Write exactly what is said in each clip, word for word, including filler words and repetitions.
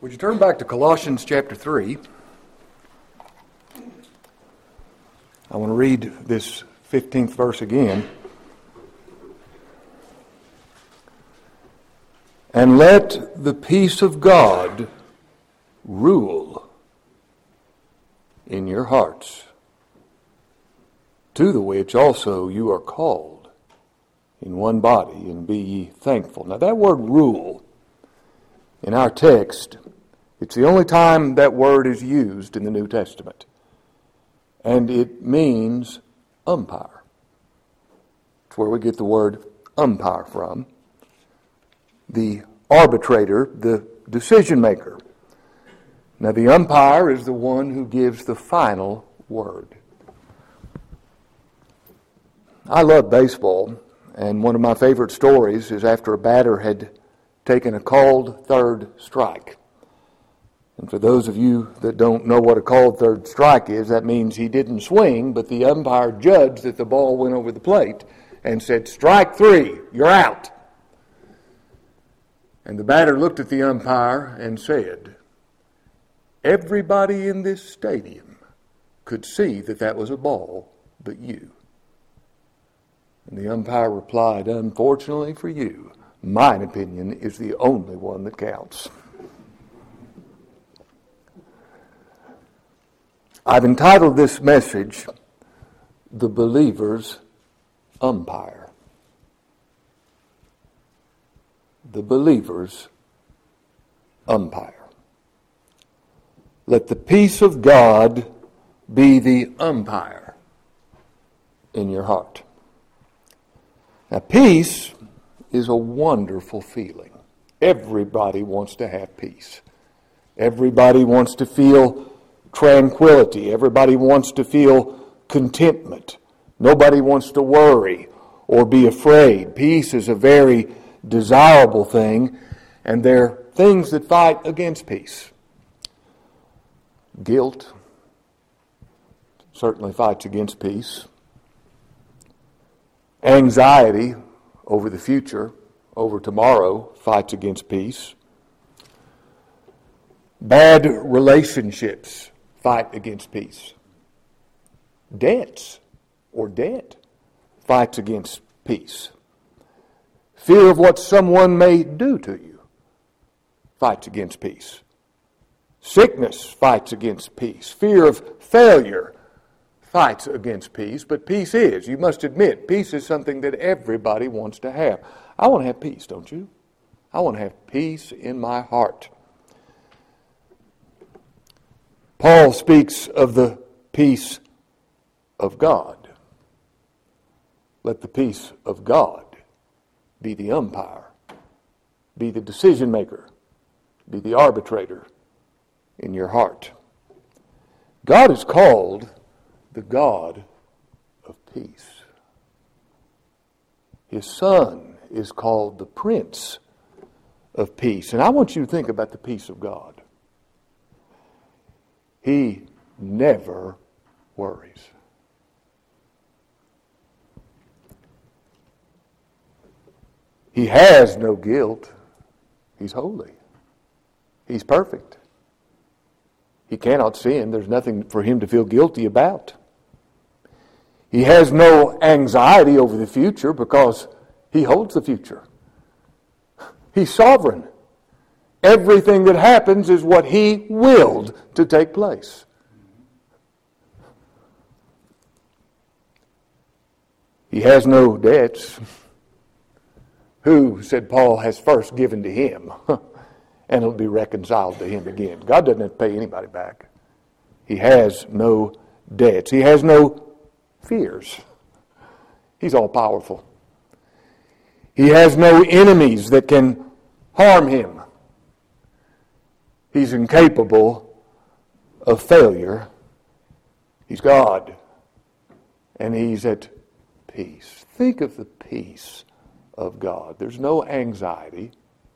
Would you turn back to Colossians chapter three? I want to read this fifteenth verse again. And let the peace of God rule in your hearts, to the which also you are called in one body, and be ye thankful. Now that word rule in our text, it's the only time that word is used in the New Testament. And it means umpire. It's where we get the word umpire from. The arbitrator, the decision maker. Now the umpire is the one who gives the final word. I love baseball, and one of my favorite stories is after a batter had taken a called third strike. And for those of you that don't know what a called third strike is, that means he didn't swing, but the umpire judged that the ball went over the plate and said, strike three, you're out. And the batter looked at the umpire and said, everybody in this stadium could see that that was a ball but you. And the umpire replied, unfortunately for you, my opinion is the only one that counts. I've entitled this message, The Believer's Umpire. The Believer's Umpire. Let the peace of God be the umpire in your heart. Now, peace is a wonderful feeling. Everybody wants to have peace. Everybody wants to feel tranquility. Everybody wants to feel contentment. Nobody wants to worry or be afraid. Peace is a very desirable thing, and there are things that fight against peace. Guilt certainly fights against peace. Anxiety over the future, over tomorrow, fights against peace. Bad relationships fight against peace. Debts or debt fights against peace. Fear of what someone may do to you fights against peace. Sickness fights against peace. Fear of failure fights against peace. But peace is, you must admit, peace is something that everybody wants to have. I want to have peace, don't you? I want to have peace in my heart. Paul speaks of the peace of God. Let the peace of God be the umpire, be the decision maker, be the arbitrator in your heart. God is called the God of peace. His Son is called the Prince of Peace. And I want you to think about the peace of God. He never worries. He has no guilt. He's holy. He's perfect. He cannot sin. There's nothing for him to feel guilty about. He has no anxiety over the future because he holds the future. He's sovereign. Everything that happens is what he willed to take place. He has no debts. Who, said Paul, has first given to him, and it'll be reconciled to him again. God doesn't have to pay anybody back. He has no debts. He has no fears. He's all powerful. He has no enemies that can harm him. He's incapable of failure. He's God. And he's at peace. Think of the peace of God. There's no anxiety.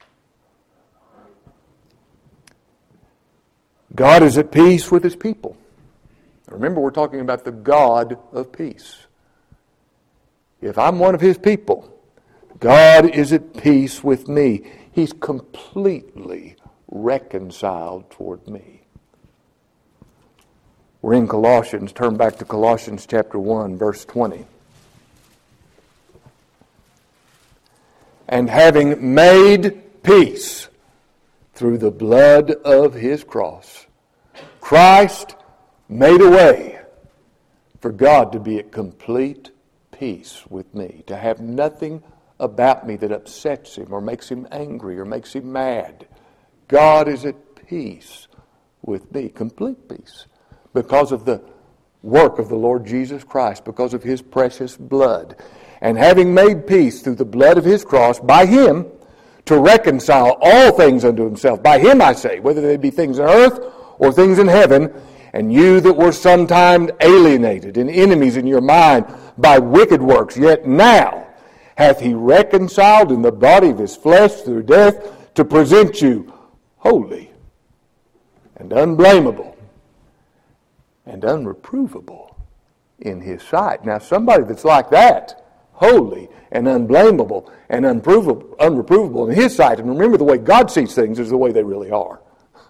God is at peace with his people. Remember, we're talking about the God of peace. If I'm one of his people, God is at peace with me. He's completely reconciled toward me. We're in Colossians. Turn back to Colossians chapter one, verse twenty. And having made peace through the blood of his cross, Christ made a way for God to be at complete peace with me, to have nothing about me that upsets him or makes him angry or makes him mad. God is at peace with me, complete peace, because of the work of the Lord Jesus Christ, because of his precious blood. And having made peace through the blood of his cross, by him, to reconcile all things unto himself. By him, I say, whether they be things on earth or things in heaven, and you that were sometime alienated and enemies in your mind by wicked works, yet now hath he reconciled in the body of his flesh through death, to present you holy and unblameable and unreprovable in his sight. Now, somebody that's like that, holy and unblameable and unprovable, unreprovable in his sight, and remember, the way God sees things is the way they really are.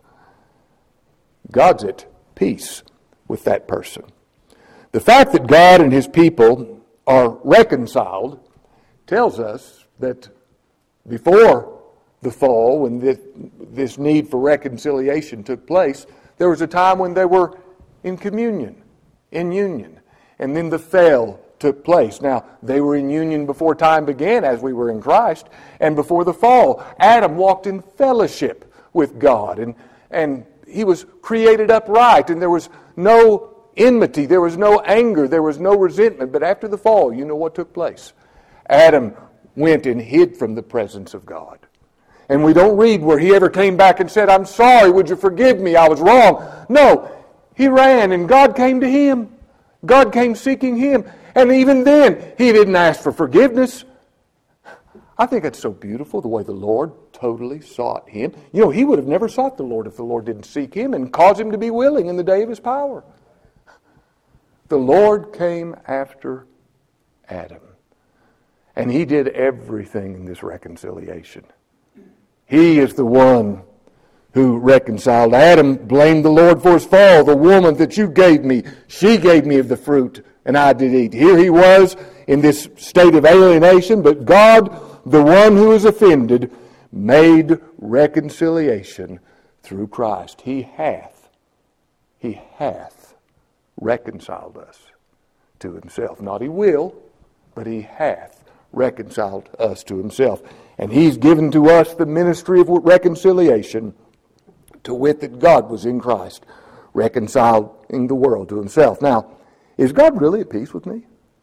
God's at peace with that person. The fact that God and his people are reconciled tells us that before the fall, when this, this need for reconciliation took place, there was a time when they were in communion, in union. And then the fall took place. Now, they were in union before time began, as we were in Christ, and before the fall, Adam walked in fellowship with God, and, and he was created upright, and there was no enmity, there was no anger, there was no resentment. But after the fall, you know what took place? Adam went and hid from the presence of God. And we don't read where he ever came back and said, I'm sorry, would you forgive me, I was wrong. No, he ran and God came to him. God came seeking him. And even then, he didn't ask for forgiveness. I think it's so beautiful the way the Lord totally sought him. You know, he would have never sought the Lord if the Lord didn't seek him and cause him to be willing in the day of his power. The Lord came after Adam. And he did everything in this reconciliation. He is the one who reconciled. Adam blamed the Lord for his fall. The woman that you gave me, she gave me of the fruit, and I did eat. Here he was in this state of alienation, but God, the one who is offended, made reconciliation through Christ. He hath, he hath reconciled us to himself. Not he will, but he hath reconciled us to himself. And he's given to us the ministry of reconciliation, to wit that God was in Christ, reconciling the world to himself. Now, is God really at peace with me?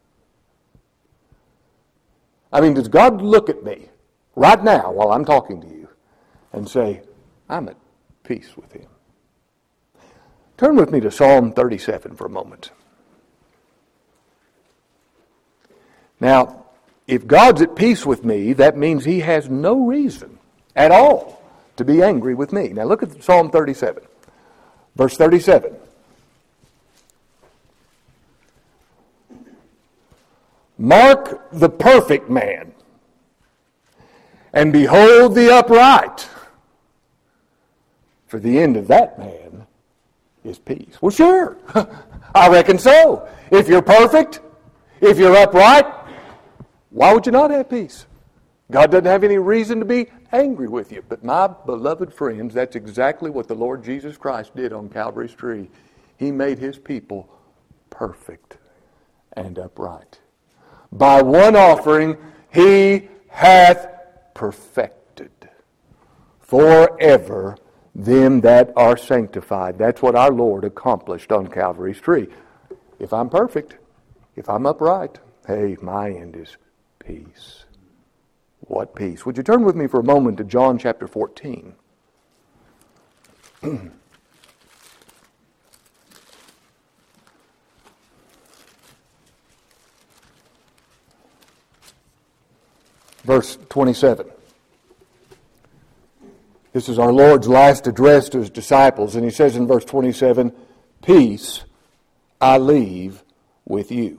I mean, does God look at me right now while I'm talking to you and say, I'm at peace with him? Turn with me to Psalm thirty-seven for a moment. Now, if God's at peace with me, that means he has no reason at all to be angry with me. Now look at Psalm thirty-seven, verse thirty-seven. Mark the perfect man, and behold the upright, for the end of that man is peace. Well, sure, I reckon so. If you're perfect, if you're upright, why would you not have peace? God doesn't have any reason to be angry with you. But my beloved friends, that's exactly what the Lord Jesus Christ did on Calvary's tree. He made his people perfect and upright. By one offering, he hath perfected forever them that are sanctified. That's what our Lord accomplished on Calvary's tree. If I'm perfect, if I'm upright, hey, my end is peace. What peace? Would you turn with me for a moment to John chapter fourteen? Verse twenty-seven. This is our Lord's last address to his disciples, and he says in verse twenty-seven, peace I leave with you.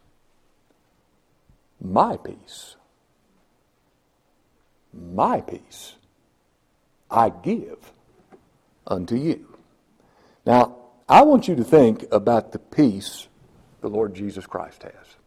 My peace, my peace, I give unto you. Now, I want you to think about the peace the Lord Jesus Christ has.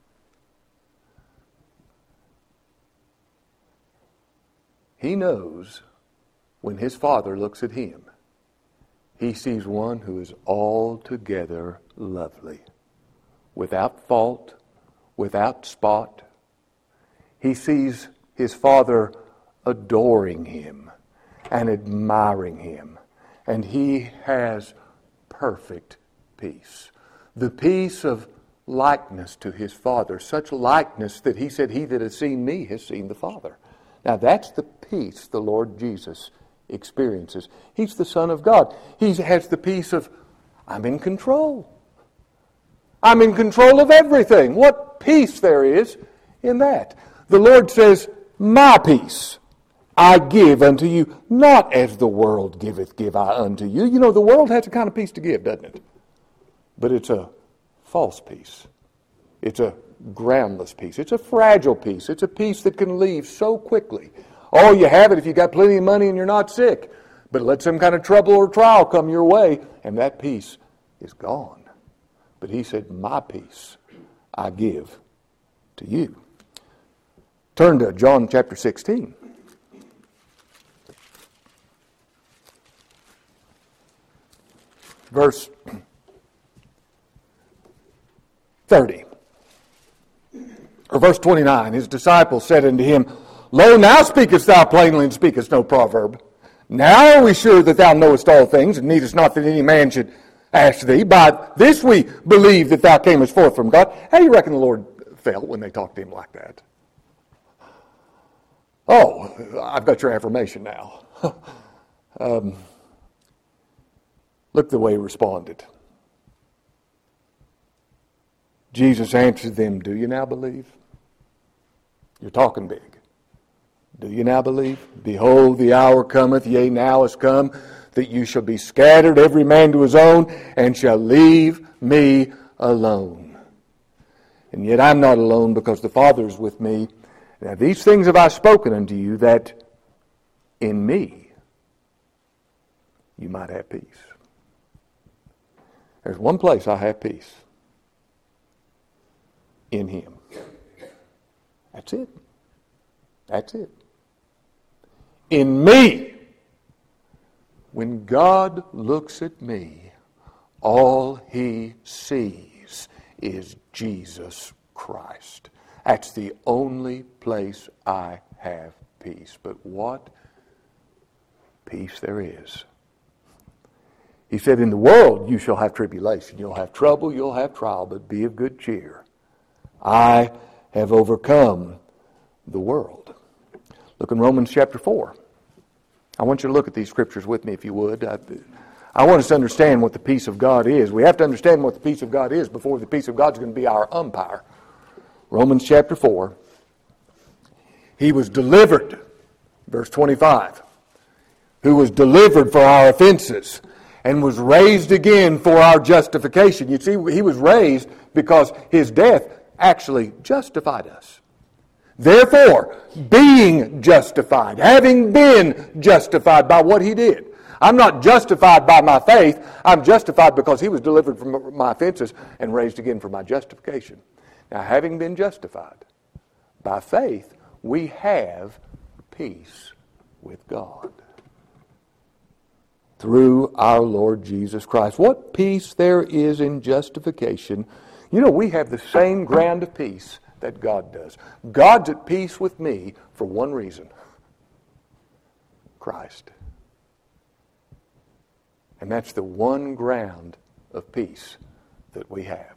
He knows when his Father looks at him, he sees one who is altogether lovely, without fault, without spot. He sees his Father adoring him and admiring him, and he has perfect peace. The peace of likeness to his Father, such likeness that he said, "He that has seen me has seen the Father." Now that's the peace the Lord Jesus experiences. He's the Son of God. He has the peace of, I'm in control. I'm in control of everything. What peace there is in that. The Lord says, "My peace I give unto you, not as the world giveth, give I unto you." You know, the world has a kind of peace to give, doesn't it? But it's a false peace. It's a groundless peace. It's a fragile peace. It's a peace that can leave so quickly. Oh, you have it if you got plenty of money and you're not sick. But let some kind of trouble or trial come your way, and that peace is gone. But he said, "My peace I give to you." Turn to John chapter sixteen. Verse thirty. Or verse twenty-nine. His disciples said unto him, "Lo, now speakest thou plainly, and speakest no proverb. Now are we sure that thou knowest all things, and needest not that any man should ask thee. By this we believe that thou camest forth from God." How do you reckon the Lord felt when they talked to him like that? Oh, I've got your affirmation now. um, look the way he responded. Jesus answered them, "Do you now believe?" You're talking big. "Do you now believe? Behold, the hour cometh, yea, now is come, that you shall be scattered, every man to his own, and shall leave me alone. And yet I'm not alone, because the Father is with me. Now these things have I spoken unto you, that in me you might have peace." There's one place I have peace. In him. That's it. That's it. In me. When God looks at me, all he sees is Jesus Christ. That's the only place I have peace. But what peace there is. He said, "In the world you shall have tribulation. You'll have trouble, you'll have trial, but be of good cheer. I have overcome the world." Look in Romans chapter four. I want you to look at these scriptures with me, if you would. I, I want us to understand what the peace of God is. We have to understand what the peace of God is before the peace of God is going to be our umpire. Romans chapter four. He was delivered, verse twenty-five, who was delivered for our offenses and was raised again for our justification. You see, he was raised because his death actually justified us. Therefore, being justified, having been justified by what he did. I'm not justified by my faith. I'm justified because he was delivered from my offenses and raised again for my justification. Now, having been justified by faith, we have peace with God through our Lord Jesus Christ. What peace there is in justification. You know, we have the same ground of peace that God does. God's at peace with me for one reason. Christ. And that's the one ground of peace that we have.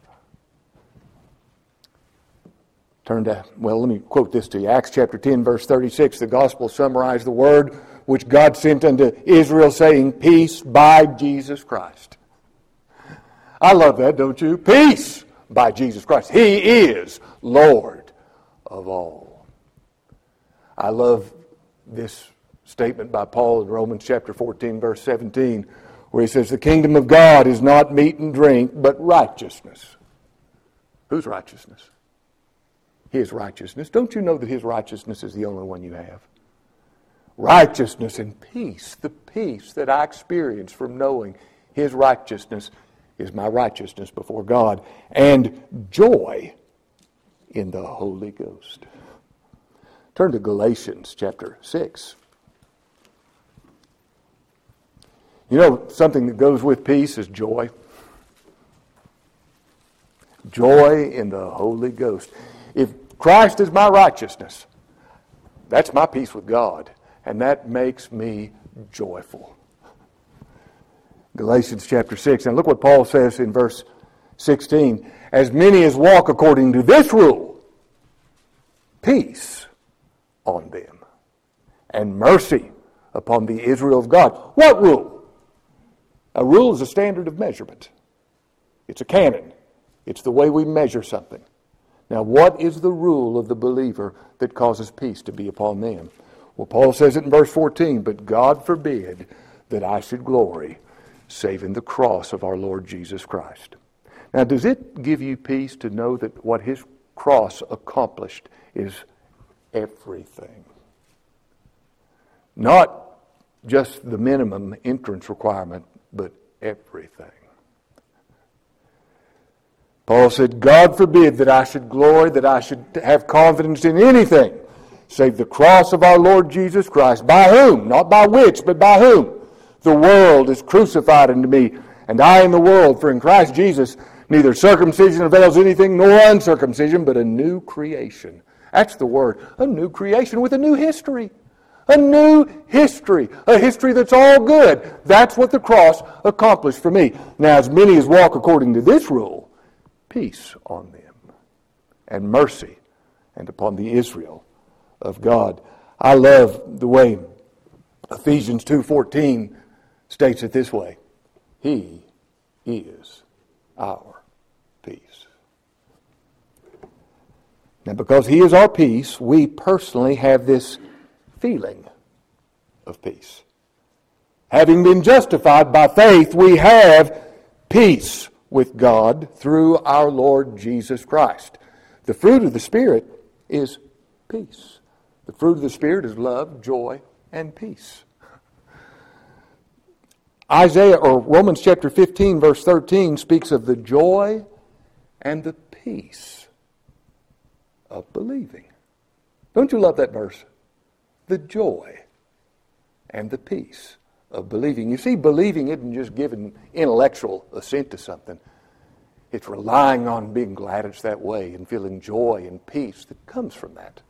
Turn to, well, let me quote this to you. Acts chapter ten, verse thirty-six. The gospel summarized the word which God sent unto Israel, saying, "Peace by Jesus Christ." I love that, don't you? Peace by Jesus Christ. He is Lord of all. I love this statement by Paul in Romans chapter fourteen, verse seventeen, where he says, "The kingdom of God is not meat and drink, but righteousness." Whose righteousness? His righteousness. Don't you know that his righteousness is the only one you have? righteousness and peace. The peace that I experience from knowing His righteousness is my righteousness before God. And joy in the Holy Ghost. Turn to Galatians chapter six. You know, something that goes with peace is joy. Joy in the Holy Ghost. If Christ is my righteousness, that's my peace with God. And that makes me joyful. Galatians chapter six. And look what Paul says in verse sixteen. As many as walk according to this rule, peace on them, and mercy upon the Israel of God. What rule? A rule is a standard of measurement. It's a canon. It's the way we measure something. Now, what is the rule of the believer that causes peace to be upon them? Well, Paul says it in verse fourteen, but God forbid that I should glory, save in the cross of our Lord Jesus Christ. Now, does it give you peace to know that what His cross accomplished is everything? Not just the minimum entrance requirement, but everything. Paul said, God forbid that I should glory, that I should have confidence in anything, save the cross of our Lord Jesus Christ, by whom, not by which, but by whom, the world is crucified unto me, and I in the world. For in Christ Jesus neither circumcision avails anything, nor uncircumcision, but a new creation. That's the word, a new creation with a new history. A new history, a history that's all good. That's what the cross accomplished for me. Now, as many as walk according to this rule, peace on them, and mercy, and upon the Israel of God. I love the way Ephesians two fourteen states it this way. He is our peace. Now, because He is our peace, we personally have this feeling of peace. Having been justified by faith, we have peace with God through our Lord Jesus Christ. The fruit of the Spirit is peace. The fruit of the Spirit is love, joy, and peace. Isaiah, or Romans chapter fifteen, verse thirteen, speaks of the joy and the peace of believing. Don't you love that verse? The joy and the peace of believing. You see, believing isn't just giving intellectual assent to something. It's relying on being glad it's that way and feeling joy and peace that comes from that.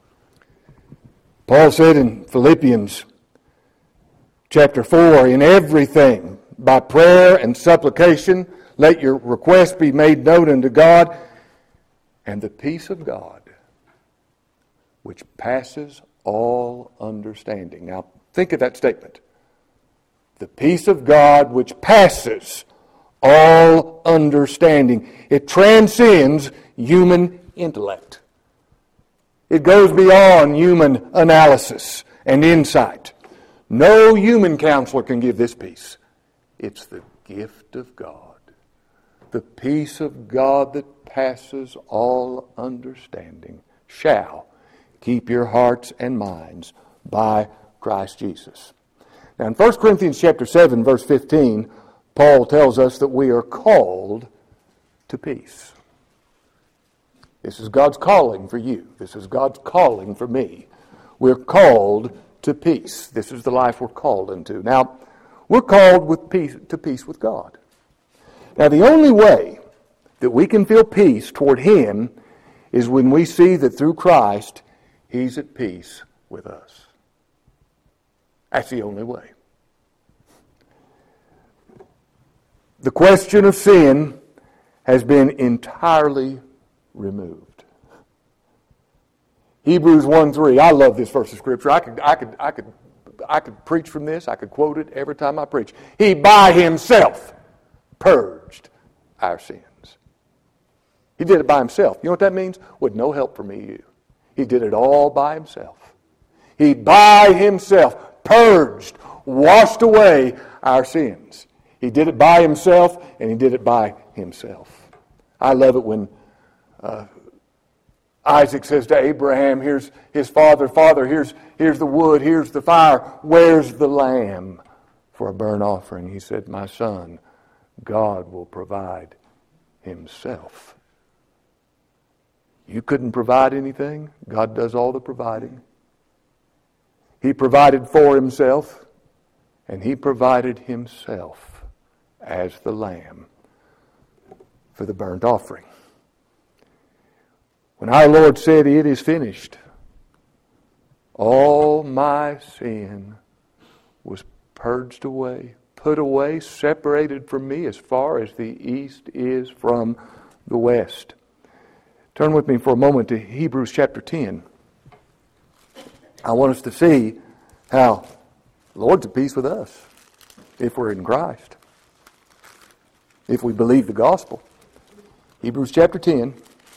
Paul said in Philippians chapter four, in everything, by prayer and supplication, let your requests be made known unto God, and the peace of God, which passes all understanding. Now, think of that statement. The peace of God which passes all understanding. It transcends human intellect. It goes beyond human analysis and insight. No human counselor can give this peace. It's the gift of God. The peace of God that passes all understanding shall keep your hearts and minds by Christ Jesus. Now in First Corinthians chapter seven, verse fifteen, Paul tells us that we are called to peace. This is God's calling for you. This is God's calling for me. We're called to peace. This is the life we're called into. Now, we're called with peace, to peace with God. Now, the only way that we can feel peace toward Him is when we see that through Christ, He's at peace with us. That's the only way. The question of sin has been entirely removed. Hebrews one three. I love this verse of Scripture. I could, I could, I could, I could preach from this. I could quote it every time I preach. He by Himself purged our sins. He did it by Himself. You know what that means? With no help from me, you. He did it all by Himself. He by Himself purged, washed away our sins. He did it by Himself, and He did it by Himself. I love it when uh, Isaac says to Abraham, here's his father, Father, here's, here's the wood, here's the fire, where's the lamb for a burnt offering? He said, my son, God will provide himself. You couldn't provide anything. God does all the providing. He provided for himself, and he provided himself as the lamb for the burnt offering. When our Lord said, it is finished, all my sin was purged away, put away, separated from me as far as the east is from the west. Turn with me for a moment to Hebrews chapter ten. I want us to see how the Lord's at peace with us if we're in Christ, if we believe the gospel. Hebrews chapter ten,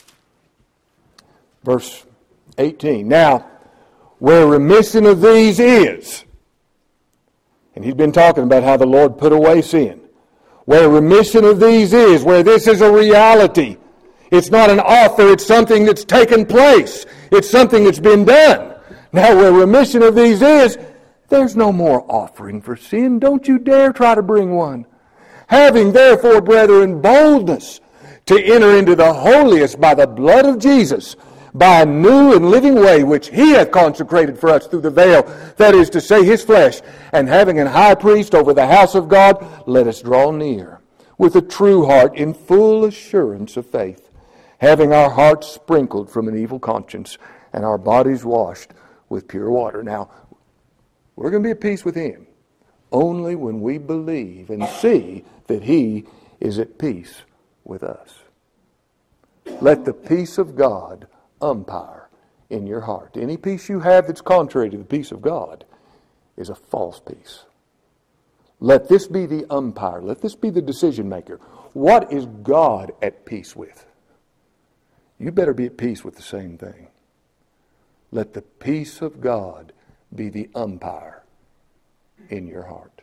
verse eighteen. Now, where remission of these is, and he's been talking about how the Lord put away sin. Where remission of these is, where this is a reality. It's not an author, it's something that's taken place. It's something that's been done. Now, where remission of these is, there's no more offering for sin. Don't you dare try to bring one. Having therefore, brethren, boldness to enter into the holiest by the blood of Jesus, by a new and living way which he hath consecrated for us through the veil, that is to say, his flesh. And having an high priest over the house of God, let us draw near with a true heart in full assurance of faith, having our hearts sprinkled from an evil conscience and our bodies washed with pure water. Now, we're going to be at peace with him only when we believe and see that he is at peace with us. Let the peace of God umpire in your heart. Any peace you have that's contrary to the peace of God is a false peace. Let this be the umpire. Let this be the decision maker. What is God at peace with? You better be at peace with the same thing. Let the peace of God be the umpire in your heart.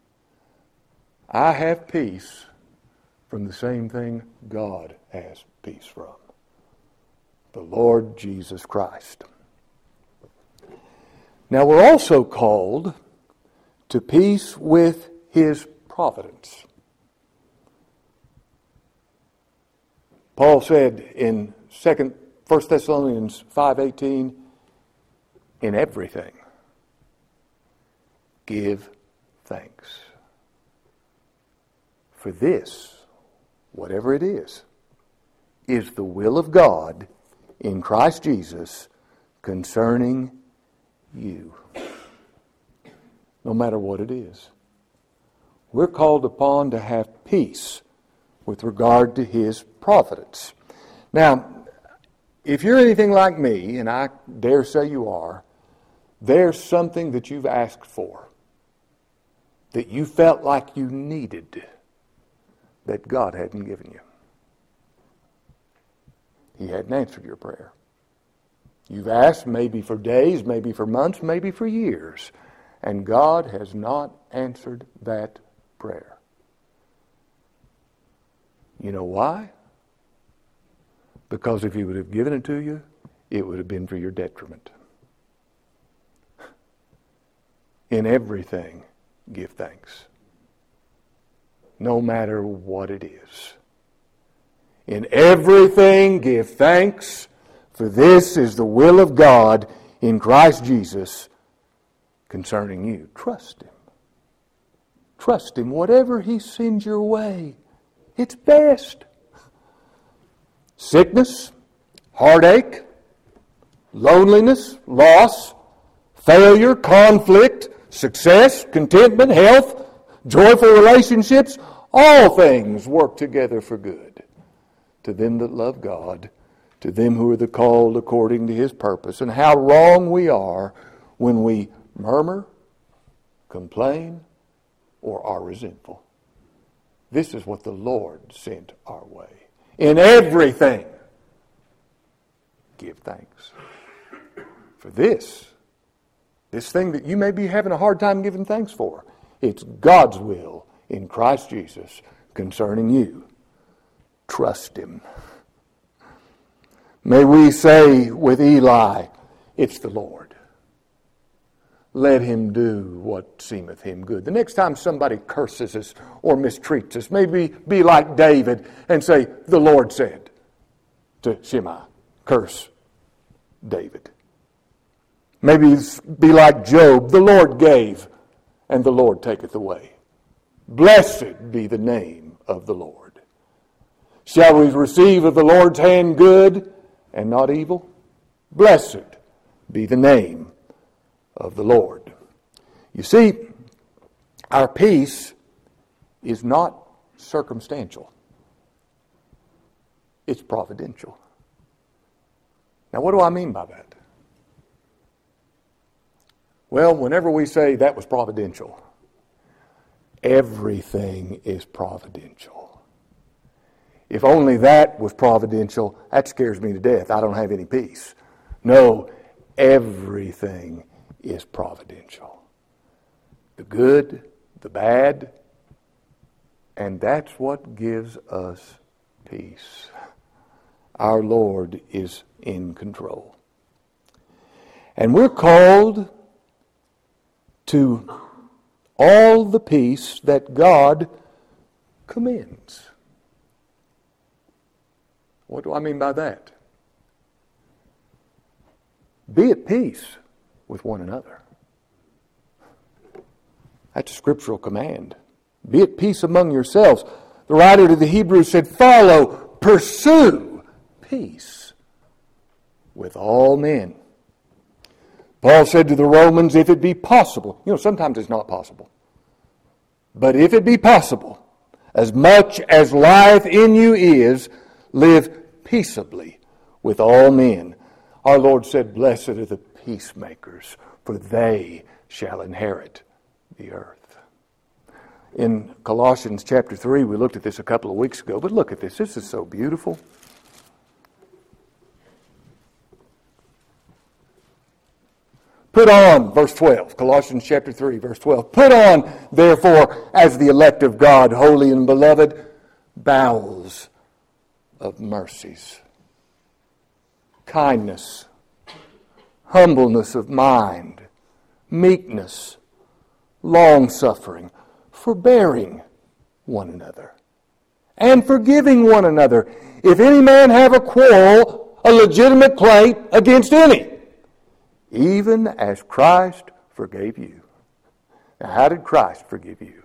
I have peace from the same thing God has peace from. The Lord Jesus Christ. Now we're also called to peace with his providence. Paul said in second, First Thessalonians five eighteen, in everything give thanks. For this, whatever it is, is the will of God in Christ Jesus concerning you. No matter what it is. We're called upon to have peace with regard to his providence. Now, if you're anything like me, and I dare say you are, there's something that you've asked for, that you felt like you needed, that God hadn't given you. He hadn't answered your prayer. You've asked maybe for days, maybe for months, maybe for years, and God has not answered that prayer. You know why? Because if he would have given it to you, it would have been for your detriment. In everything, give thanks. No matter what it is. In everything, give thanks, for this is the will of God in Christ Jesus concerning you. Trust him. Trust him. Whatever he sends your way, it's best. Sickness, heartache, loneliness, loss, failure, conflict, success, contentment, health, joyful relationships, all things work together for good to them that love God, to them who are the called according to his purpose. And how wrong we are when we murmur, complain, or are resentful. This is what the Lord sent our way. In everything, give thanks. For this, this thing that you may be having a hard time giving thanks for, it's God's will in Christ Jesus concerning you. Trust him. May we say with Eli, it's the Lord. Let him do what seemeth him good. The next time somebody curses us or mistreats us, maybe be like David and say, the Lord said to Shimei, curse David. Maybe be like Job, the Lord gave and the Lord taketh away. Blessed be the name of the Lord. Shall we receive of the Lord's hand good and not evil? Blessed be the name of the Lord. You see, our peace is not circumstantial. It's providential. Now, what do I mean by that? Well, whenever we say that was providential, everything is providential. If only that was providential, that scares me to death. I don't have any peace. No, everything is providential. The good, the bad, and that's what gives us peace. Our Lord is in control. And we're called to all the peace that God commends. What do I mean by that? Be at peace with one another. That's a scriptural command. Be at peace among yourselves. The writer to the Hebrews said, follow, pursue peace with all men. Paul said to the Romans, if it be possible, you know, sometimes it's not possible, but if it be possible, as much as life in you is, live peaceably with all men. Our Lord said, blessed are the peacemakers, for they shall inherit the earth. In Colossians chapter three, we looked at this a couple of weeks ago, but look at this. This is so beautiful. Put on, verse twelve, Colossians chapter three, verse twelve. Put on, therefore, as the elect of God, holy and beloved, bowels of mercies, kindness, humbleness of mind, meekness, long-suffering, forbearing one another, and forgiving one another. If any man have a quarrel, a legitimate complaint against any, even as Christ forgave you. Now, how did Christ forgive you?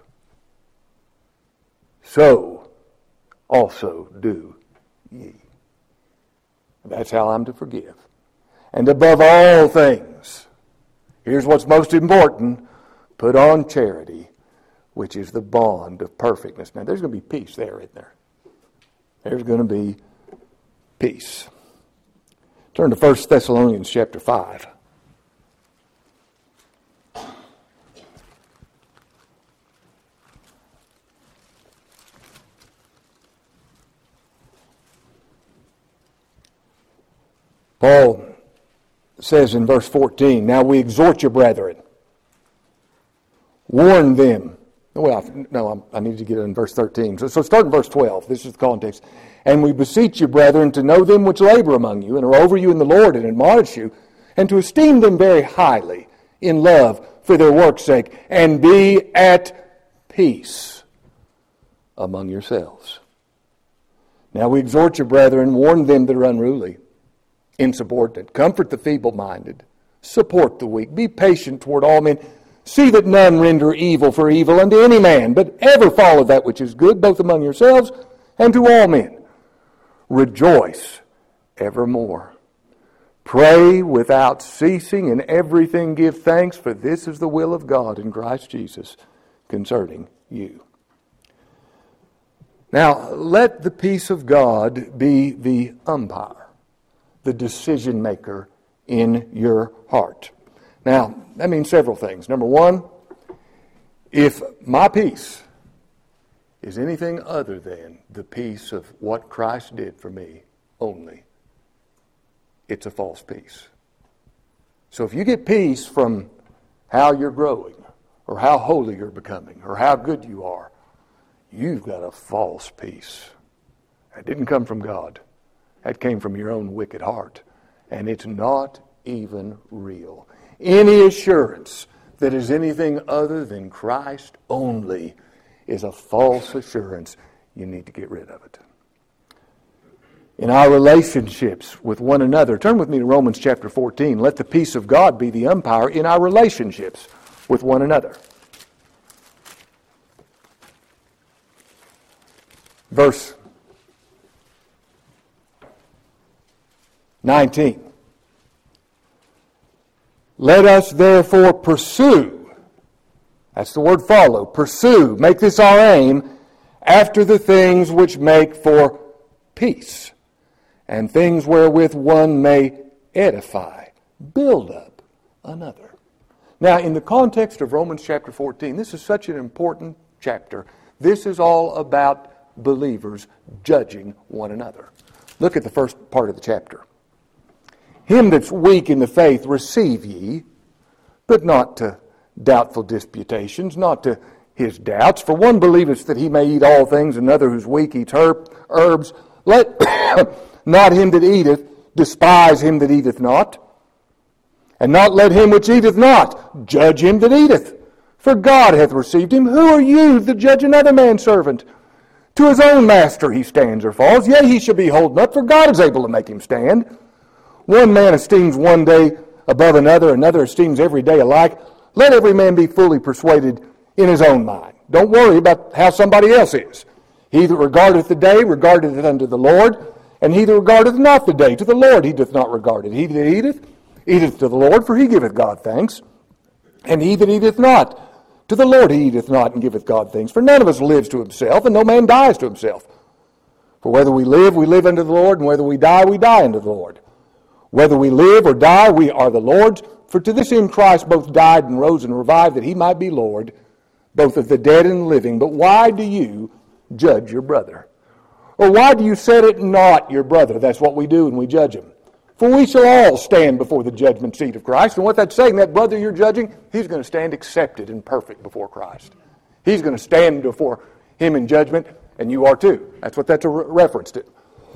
So also do ye. That's how I'm to forgive. And above all things, here's what's most important, put on charity, which is the bond of perfectness. Now, there's going to be peace there, isn't there? There's going to be peace. Turn to First Thessalonians chapter five. Paul says in verse fourteen, now we exhort you, brethren, warn them. Well, no, I need to get it in verse thirteen. So, so start in verse twelve. This is the context. And we beseech you, brethren, to know them which labor among you and are over you in the Lord and admonish you, and to esteem them very highly in love for their work's sake, and be at peace among yourselves. Now we exhort you, brethren, warn them that are unruly, insubordinate, comfort the feeble-minded, support the weak, be patient toward all men, see that none render evil for evil unto any man, but ever follow that which is good, both among yourselves and to all men. Rejoice evermore. Pray without ceasing, and everything give thanks, for this is the will of God in Christ Jesus concerning you. Now, let the peace of God be the umpire, the decision maker in your heart. Now, that means several things. Number one, if my peace is anything other than the peace of what Christ did for me only, it's a false peace. So if you get peace from how you're growing, or how holy you're becoming, or how good you are, you've got a false peace. It didn't come from God. That came from your own wicked heart. And it's not even real. Any assurance that is anything other than Christ only is a false assurance. You need to get rid of it. In our relationships with one another, turn with me to Romans chapter fourteen. Let the peace of God be the umpire in our relationships with one another. Verse nineteen. Let us therefore pursue, that's the word follow, pursue, make this our aim, after the things which make for peace, and things wherewith one may edify, build up another. Now, in the context of Romans chapter fourteen, this is such an important chapter. This is all about believers judging one another. Look at the first part of the chapter. Him that's weak in the faith receive ye, but not to doubtful disputations, not to his doubts. For one believeth that he may eat all things, another who's weak eats herb, herbs. Let not him that eateth despise him that eateth not, and not let him which eateth not judge him that eateth. For God hath received him. Who are you that judge another man's servant? To his own master he stands or falls. Yea, he shall be holden up, for God is able to make him stand. One man esteems one day above another, another esteems every day alike. Let every man be fully persuaded in his own mind. Don't worry about how somebody else is. He that regardeth the day regardeth it unto the Lord, and he that regardeth not the day to the Lord he doth not regard it. He that eateth, eateth to the Lord, for he giveth God thanks. And he that eateth not, to the Lord he eateth not, and giveth God thanks. For none of us lives to himself, and no man dies to himself. For whether we live, we live unto the Lord, and whether we die, we die unto the Lord. Whether we live or die, we are the Lord's. For to this end Christ both died and rose and revived, that he might be Lord, both of the dead and the living. But why do you judge your brother? Or why do you set it not your brother? That's what we do when we judge him. For we shall all stand before the judgment seat of Christ. And what that's saying, that brother you're judging, he's going to stand accepted and perfect before Christ. He's going to stand before him in judgment, and you are too. That's what that's a re- reference to.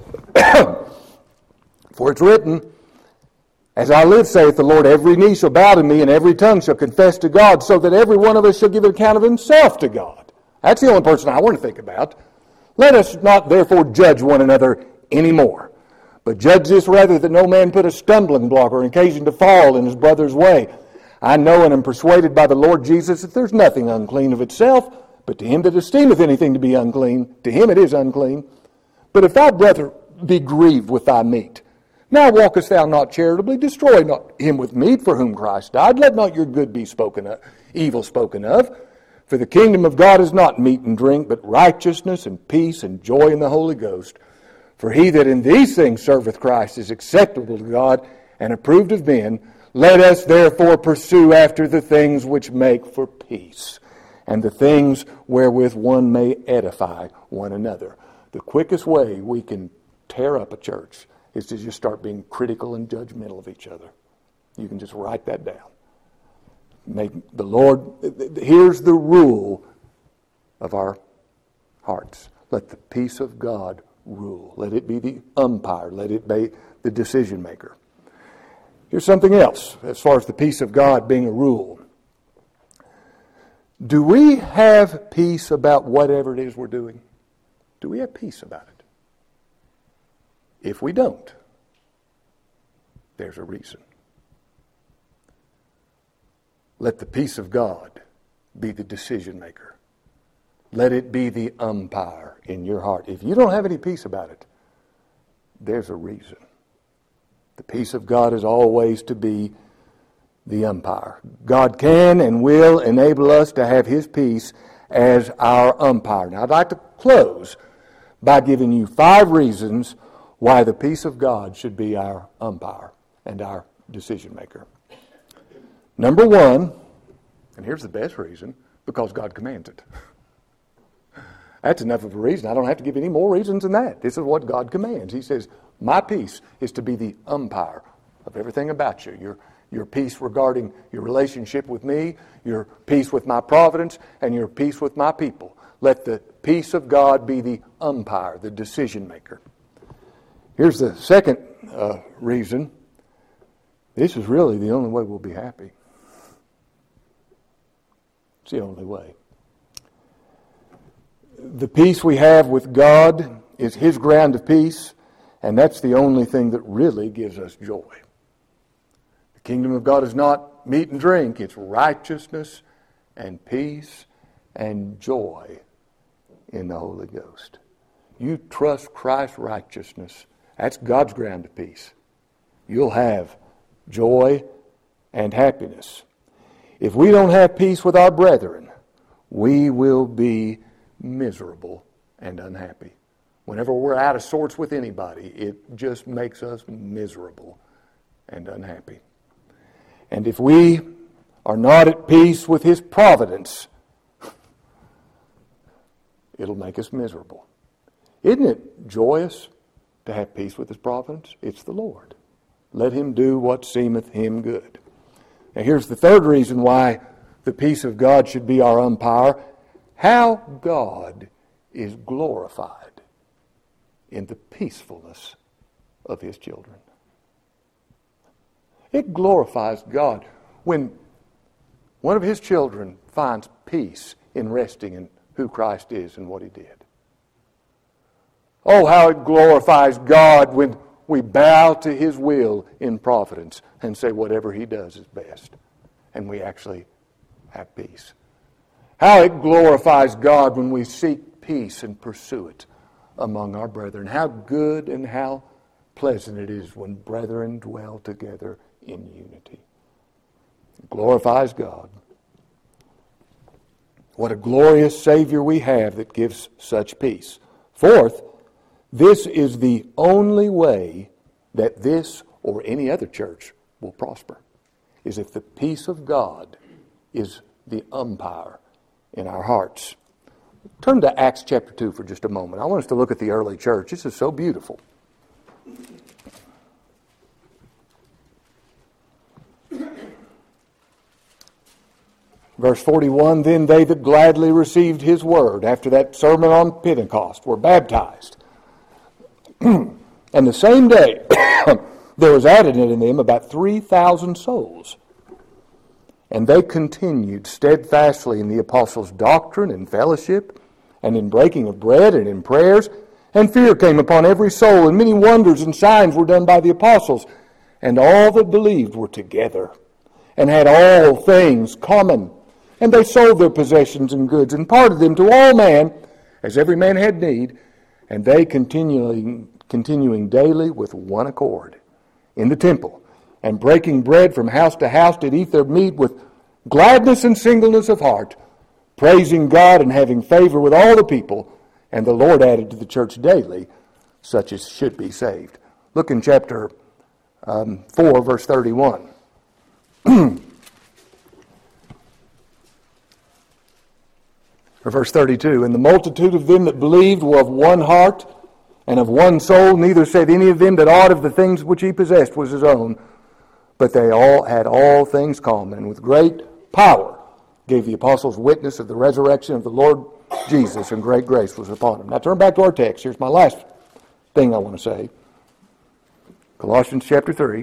For it's written, as I live, saith the Lord, every knee shall bow to me, and every tongue shall confess to God, so that every one of us shall give an account of himself to God. That's the only person I want to think about. Let us not therefore judge one another any more, but judge this rather, that no man put a stumbling block or occasion to fall in his brother's way. I know and am persuaded by the Lord Jesus that there's nothing unclean of itself, but to him that esteemeth anything to be unclean, to him it is unclean. But if thy brother be grieved with thy meat, now walkest thou not charitably, destroy not him with meat for whom Christ died. Let not your good be spoken of, evil spoken of. For the kingdom of God is not meat and drink, but righteousness and peace and joy in the Holy Ghost. For he that in these things serveth Christ is acceptable to God and approved of men. Let us therefore pursue after the things which make for peace, and the things wherewith one may edify one another. The quickest way we can tear up a church is to just start being critical and judgmental of each other. You can just write that down. Make the Lord, here's the rule of our hearts. Let the peace of God rule. Let it be the umpire. Let it be the decision maker. Here's something else as far as the peace of God being a rule. Do we have peace about whatever it is we're doing? Do we have peace about it? If we don't, there's a reason. Let the peace of God be the decision maker. Let it be the umpire in your heart. If you don't have any peace about it, there's a reason. The peace of God is always to be the umpire. God can and will enable us to have his peace as our umpire. Now, I'd like to close by giving you five reasons why the peace of God should be our umpire and our decision maker. Number one, and here's the best reason, because God commands it. That's enough of a reason. I don't have to give any more reasons than that. This is what God commands. He says, my peace is to be the umpire of everything about you. Your, your peace regarding your relationship with me, your peace with my providence, and your peace with my people. Let the peace of God be the umpire, the decision maker. Here's the second uh, reason. This is really the only way we'll be happy. It's the only way. The peace we have with God is His ground of peace, and that's the only thing that really gives us joy. The kingdom of God is not meat and drink. It's righteousness and peace and joy in the Holy Ghost. You trust Christ's righteousness. That's God's ground of peace. You'll have joy and happiness. If we don't have peace with our brethren, we will be miserable and unhappy. Whenever we're out of sorts with anybody, it just makes us miserable and unhappy. And if we are not at peace with His providence, it'll make us miserable. Isn't it joyous to have peace with His providence? It's the Lord. Let Him do what seemeth Him good. Now here's the third reason why the peace of God should be our umpire. How God is glorified in the peacefulness of His children. It glorifies God when one of His children finds peace in resting in who Christ is and what He did. Oh, how it glorifies God when we bow to His will in providence and say whatever He does is best. And we actually have peace. How it glorifies God when we seek peace and pursue it among our brethren. How good and how pleasant it is when brethren dwell together in unity. It glorifies God. What a glorious Savior we have that gives such peace. Fourth, this is the only way that this or any other church will prosper, is if the peace of God is the umpire in our hearts. Turn to Acts chapter two for just a moment. I want us to look at the early church. This is so beautiful. Verse forty-one, then they that gladly received His word after that sermon on Pentecost were baptized. And the same day there was added unto them about three thousand souls. And they continued steadfastly in the apostles' doctrine and fellowship, and in breaking of bread and in prayers. And fear came upon every soul, and many wonders and signs were done by the apostles. And all that believed were together, and had all things common. And they sold their possessions and goods, and parted them to all men, as every man had need. And they continually, continuing daily with one accord in the temple, and breaking bread from house to house, did eat their meat with gladness and singleness of heart, praising God and having favor with all the people. And the Lord added to the church daily such as should be saved. Look in chapter um, four, verse thirty-one. Or verse thirty-two, and the multitude of them that believed were of one heart and of one soul, neither said any of them that aught of the things which he possessed was his own, but they all had all things common, and with great power gave the apostles witness of the resurrection of the Lord Jesus, and great grace was upon them. Now turn back to our text. Here's my last thing I want to say. Colossians chapter three.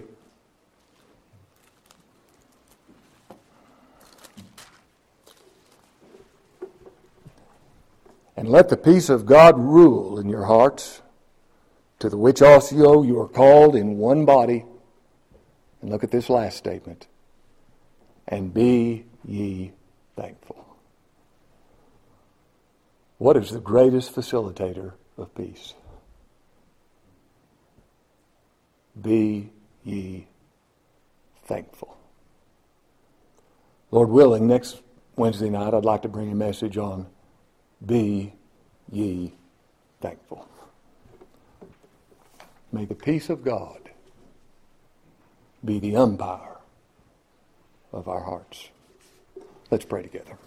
And let the peace of God rule in your hearts, to the which also you are called in one body. And look at this last statement. And be ye thankful. What is the greatest facilitator of peace? Be ye thankful. Lord willing, next Wednesday night I'd like to bring a message on be ye thankful. May the peace of God be the umpire of our hearts. Let's pray together.